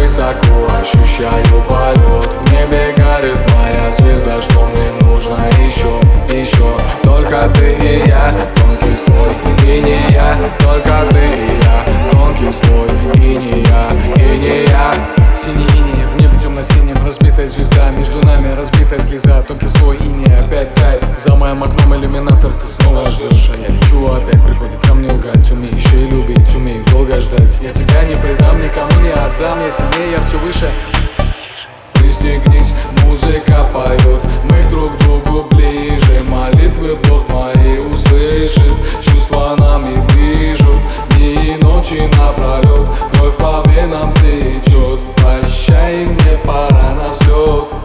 высоко, ощущаю полет. В небе горит моя звезда, что мне нужно еще, еще. Только ты и я, тонкий слой, и не я. Только ты и я, тонкий слой, и не я, и не я. Синий иней, в небе темно-синим разбитая звезда, между нами разбитая слеза, тонкий слой иней. Опять тает за моим окном иллюминатор, ты снова ждешь, а я лечу опять. Приходится мне лгать, умею еще и любить, умею долго ждать. Я тебя не предам, никому не отдам, я сильнее, я все выше. Пристегнись, музыка поет, мы друг к другу ближе. Молитвы Бог мои услышит, чувства нами движут дни и ночи напролет, кровь по венам течет. Прощай, мне пора на взлет.